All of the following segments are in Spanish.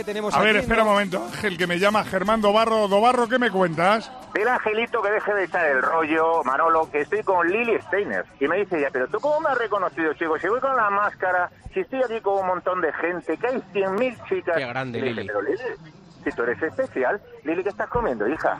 Tenemos A ver, aquí, espera un momento, Ángel, que me llama Germán Dobarro. Dobarro, ¿qué me cuentas? Dile a Angelito que deje de echar el rollo, Manolo, que estoy con Lili Steiner. Y me dice ella, pero ¿tú cómo me has reconocido, chico? Si voy con la máscara, si estoy aquí con un montón de gente, que hay 100.000 chicas... Qué grande, y le Lili. dije, pero Lili, si tú eres especial, Lili, ¿qué estás comiendo, hija?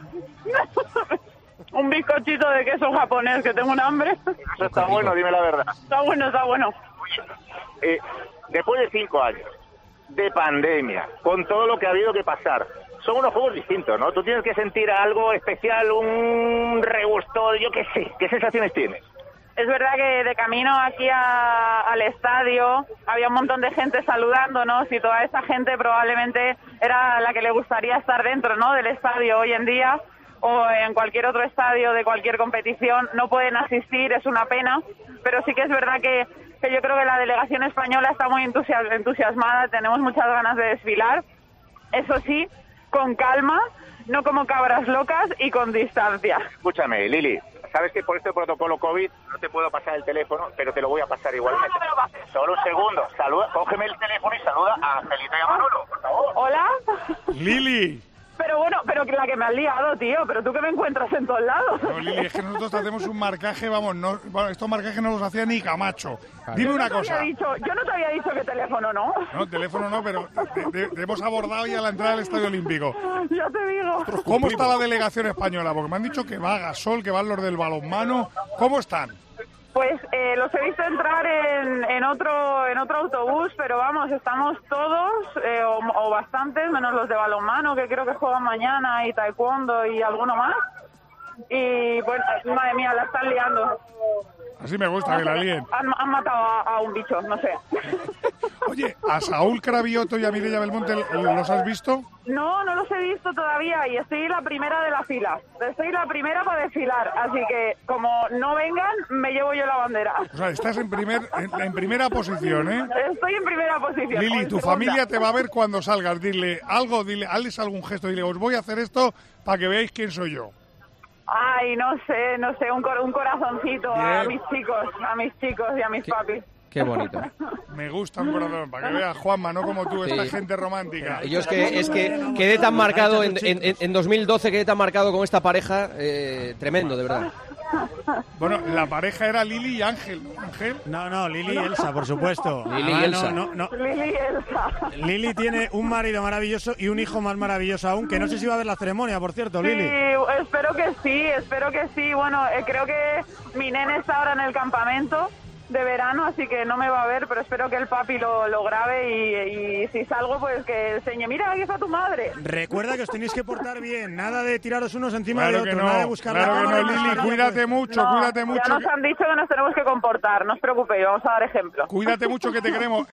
Un bizcochito de queso japonés, que tengo un hambre. Eso está bueno, dime la verdad. Está bueno, está bueno. Después de 5 años de pandemia, con todo lo que ha habido que pasar, son unos juegos distintos, ¿no? Tú tienes que sentir algo especial, un regusto, yo qué sé. ¿Qué sensaciones tienes? Es verdad que de camino aquí al estadio había un montón de gente saludándonos y toda esa gente probablemente era la que le gustaría estar dentro, ¿no?, del estadio hoy en día, o en cualquier otro estadio de cualquier competición. No pueden asistir, es una pena, pero sí que es verdad que yo creo que la delegación española está muy entusiasmada, tenemos muchas ganas de desfilar, eso sí, con calma, no como cabras locas y con distancia. Escúchame, Lili, sabes que por este protocolo COVID no te puedo pasar el teléfono, pero te lo voy a pasar igualmente. No me lo pases. Solo un segundo, cógeme el teléfono y saluda a Angelito y a Manolo, por favor. ¿Hola? Lili. Pero bueno, pero la que me has liado, tío, pero tú que me encuentras en todos lados. No, Lili, es que nosotros hacemos un marcaje, bueno, estos marcajes no los hacía ni Camacho. Dime una cosa. Yo no te había dicho que teléfono no. No, teléfono no, pero te hemos abordado ya a la entrada del Estadio Olímpico. Ya te digo. ¿Cómo está la delegación española? Porque me han dicho que va Gasol, que van los del balonmano. ¿Cómo están? Pues los he visto entrar en otro autobús, pero vamos, estamos todos, o bastantes, menos los de balonmano, que creo que juegan mañana, y taekwondo y alguno más. Y bueno, madre mía, la están liando. Así me gusta que la líen. Han matado a un bicho, no sé. Oye, ¿a Saúl Cravioto y a Mireia Belmonte los has visto? No los he visto todavía y estoy la primera de la fila. Estoy la primera para desfilar, así que como no vengan, me llevo yo la bandera. O sea, estás en primera posición, ¿eh? Estoy en primera posición. Lili, tu familia te va a ver cuando salgas. Dile algo, hazles algún gesto. Dile, os voy a hacer esto para que veáis quién soy yo. Ay, no sé, un corazoncito. Bien. A mis chicos y a mis papis. Qué bonito. Me gusta un corazón, para que veas, Juanma, no como tú, esta gente romántica. Yo es que quedé tan marcado en 2012, quedé tan marcado con esta pareja, tremendo, de verdad. Bueno, la pareja era Lili y Ángel, ¿no? ¿Ángel? No, Lili y Elsa, por supuesto. Lili y Elsa. Lili y Elsa. Lili tiene un marido maravilloso y un hijo más maravilloso aún, que no sé si va a ver la ceremonia, por cierto, Lili. Sí, espero que sí. Bueno, creo que mi nene está ahora en el campamento de verano, así que no me va a ver, pero espero que el papi lo grabe y si salgo, pues que enseñe, mira, aquí está tu madre. Recuerda que os tenéis que portar bien, nada de tiraros unos encima de Claro otros, que nada de no, buscar claro la que cámara no, y Lili, buscar cuídate pues. mucho, cuídate mucho. Ya nos han dicho que nos tenemos que comportar, no os preocupéis, vamos a dar ejemplo. Cuídate mucho, que te queremos.